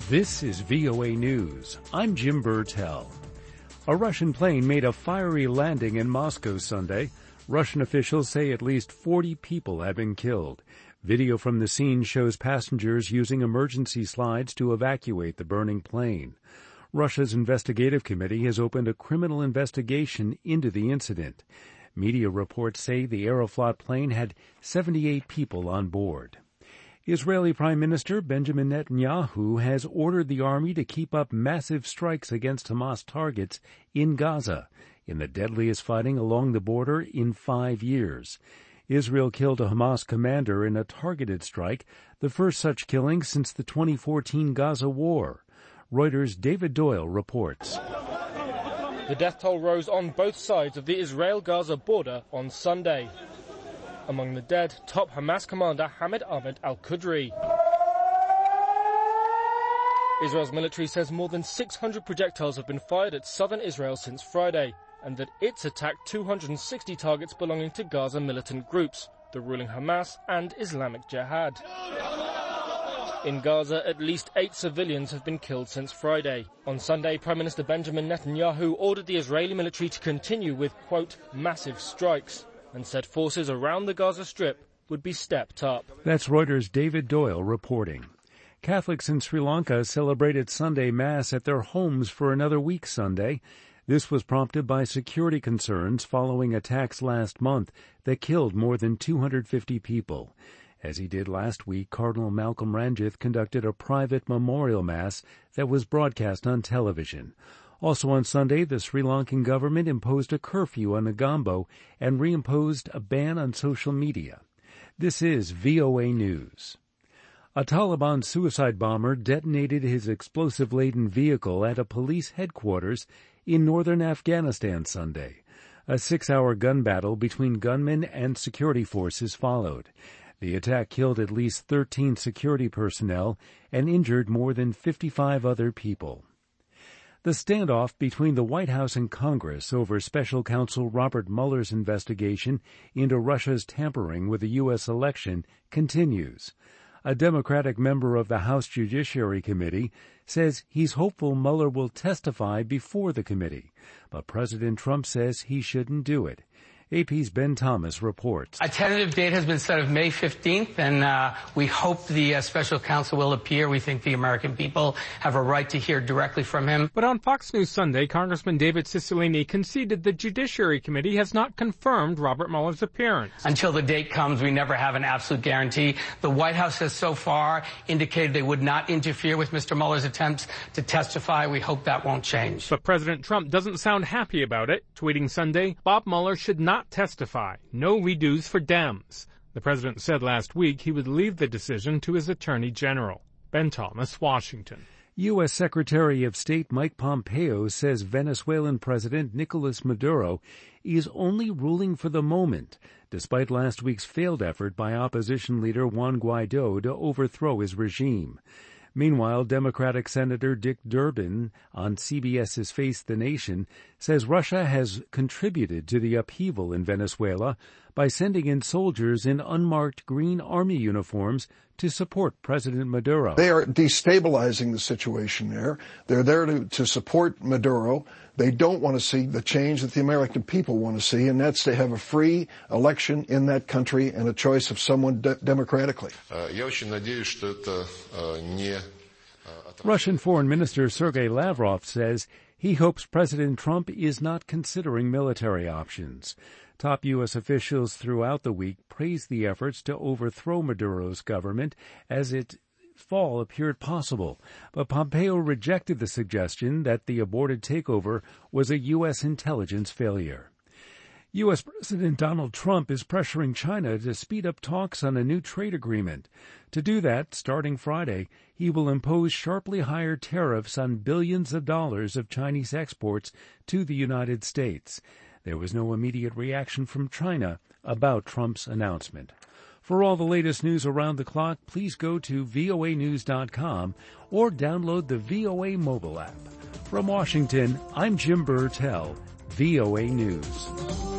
This is VOA News. I'm Jim Burtell. A Russian plane made a fiery landing in Moscow Sunday. Russian officials say at least 40 people have been killed. Video from the scene shows passengers using emergency slides to evacuate the burning plane. Russia's investigative committee has opened a criminal investigation into the incident. Media reports say the Aeroflot plane had 78 people on board. Israeli Prime Minister Benjamin Netanyahu has ordered the army to keep up massive strikes against Hamas targets in Gaza, in the deadliest fighting along the border in 5 years. Israel killed a Hamas commander in a targeted strike, the first such killing since the 2014 Gaza war. Reuters' David Doyle reports. The death toll rose on both sides of the Israel-Gaza border on Sunday. Among the dead, top Hamas commander Hamid Ahmed al-Qudri. Israel's military says more than 600 projectiles have been fired at southern Israel since Friday, and that it's attacked 260 targets belonging to Gaza militant groups, the ruling Hamas and Islamic Jihad. In Gaza, at least 8 civilians have been killed since Friday. On Sunday, Prime Minister Benjamin Netanyahu ordered the Israeli military to continue with, quote, massive strikes, and said forces around the Gaza Strip would be stepped up. That's Reuters' David Doyle reporting. Catholics in Sri Lanka celebrated Sunday Mass at their homes for another week Sunday. This was prompted by security concerns following attacks last month that killed more than 250 people. As he did last week, Cardinal Malcolm Ranjith conducted a private memorial Mass that was broadcast on television. Also on Sunday, the Sri Lankan government imposed a curfew on Negombo and reimposed a ban on social media. This is VOA News. A Taliban suicide bomber detonated his explosive-laden vehicle at a police headquarters in northern Afghanistan Sunday. A 6-hour gun battle between gunmen and security forces followed. The attack killed at least 13 security personnel and injured more than 55 other people. The standoff between the White House and Congress over Special Counsel Robert Mueller's investigation into Russia's tampering with the U.S. election continues. A Democratic member of the House Judiciary Committee says he's hopeful Mueller will testify before the committee, but President Trump says he shouldn't do it. AP's Ben Thomas reports. A tentative date has been set of May 15th, and we hope the special counsel will appear. We think the American people have a right to hear directly from him. But on Fox News Sunday, Congressman David Cicilline conceded the Judiciary Committee has not confirmed Robert Mueller's appearance. Until the date comes, we never have an absolute guarantee. The White House has so far indicated they would not interfere with Mr. Mueller's attempts to testify. We hope that won't change. But President Trump doesn't sound happy about it, tweeting Sunday, Bob Mueller should not testify. No redos for Dems. The president said last week he would leave the decision to his attorney general. Ben Thomas, Washington. U.S. Secretary of State Mike Pompeo says Venezuelan President Nicolas Maduro is only ruling for the moment, despite last week's failed effort by opposition leader Juan Guaido to overthrow his regime. Meanwhile, Democratic Senator Dick Durbin on CBS's Face the Nation says Russia has contributed to the upheaval in Venezuela by sending in soldiers in unmarked green army uniforms to support President Maduro. They are destabilizing the situation there. They're there to support Maduro. They don't want to see the change that the American people want to see, and that's to have a free election in that country and a choice of someone democratically. Russian Foreign Minister Sergei Lavrov says he hopes President Trump is not considering military options. Top U.S. officials throughout the week praised the efforts to overthrow Maduro's government as its fall appeared possible, but Pompeo rejected the suggestion that the aborted takeover was a U.S. intelligence failure. U.S. President Donald Trump is pressuring China to speed up talks on a new trade agreement. To do that, starting Friday, he will impose sharply higher tariffs on billions of dollars of Chinese exports to the United States. There was no immediate reaction from China about Trump's announcement. For all the latest news around the clock, please go to voanews.com or download the VOA mobile app. From Washington, I'm Jim Burtell, VOA News.